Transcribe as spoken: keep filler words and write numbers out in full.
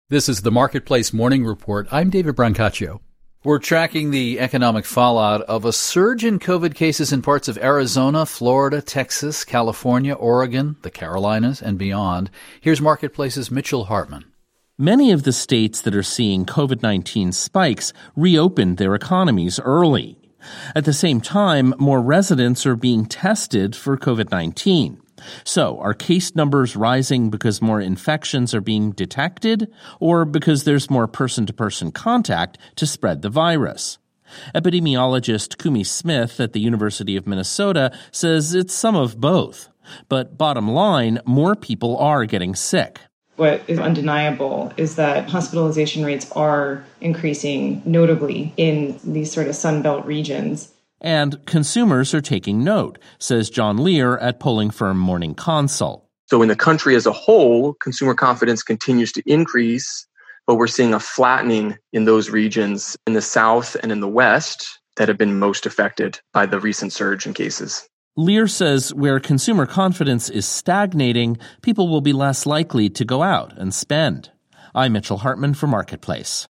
This is the Marketplace Morning Report. I'm David Brancaccio. We're tracking the economic fallout of a surge in COVID cases in parts of Arizona, Florida, Texas, California, Oregon, the Carolinas, and beyond. Here's Marketplace's Mitchell Hartman. Many of the states that are seeing COVID nineteen spikes reopened their economies early. At the same time, more residents are being tested for COVID nineteen. So, are case numbers rising because more infections are being detected, or because there's more person-to-person contact to spread the virus? Epidemiologist Kumi Smith at the University of Minnesota says it's some of both. But bottom line, more people are getting sick. What is undeniable is that hospitalization rates are increasing notably in these sort of Sunbelt regions. And consumers are taking note, says John Lear at polling firm Morning Consult. So in the country as a whole, consumer confidence continues to increase, but we're seeing a flattening in those regions in the South and in the West that have been most affected by the recent surge in cases. Lear says where consumer confidence is stagnating, people will be less likely to go out and spend. I'm Mitchell Hartman for Marketplace.